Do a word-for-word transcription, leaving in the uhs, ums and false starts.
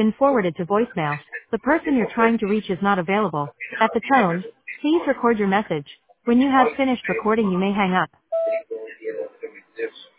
been forwarded to voicemail. The person you're trying to reach is not available. At the tone, please record your message. When you have finished recording, you may hang up.